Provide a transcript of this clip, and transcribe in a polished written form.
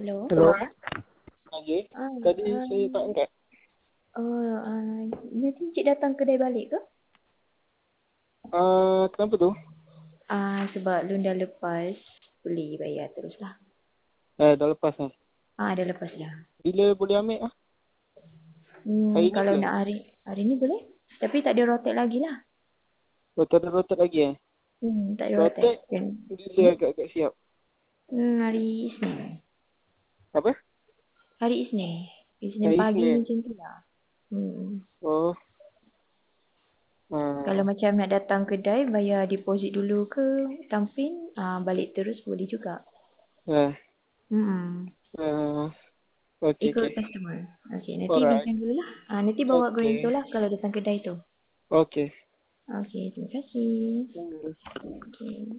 Hello. Hello. Ya, Ah, tadi ah, saya tak angkat. nanti cik datang kedai balik ke? Kenapa tu? Sebab loan dah lepas, boleh bayar teruslah. Dah lepas kan? Dah lepas dah. Bila boleh ambil ah? Hari ni Kalau ke? nak hari ni boleh. Tapi tak ada rotek lagi lah. Tak ada rotat lagi Tak ada rotek. Rotat bila agak-agak siap? Hari Isnin. Apa? Hari Isnin. Isnin Hari pagi Isnin. macam tu lah. Oh. Kalau macam nak datang kedai, bayar deposit dulu ke tampin, balik terus boleh juga. Uh, Hmm. okay, Ikut okay. customer. Okey, nanti Alright. bincang dulu lah. Nanti bawa Okay. guarantor lah kalau datang kedai tu. Okay. Okey, terima kasih. Thank you. Okey.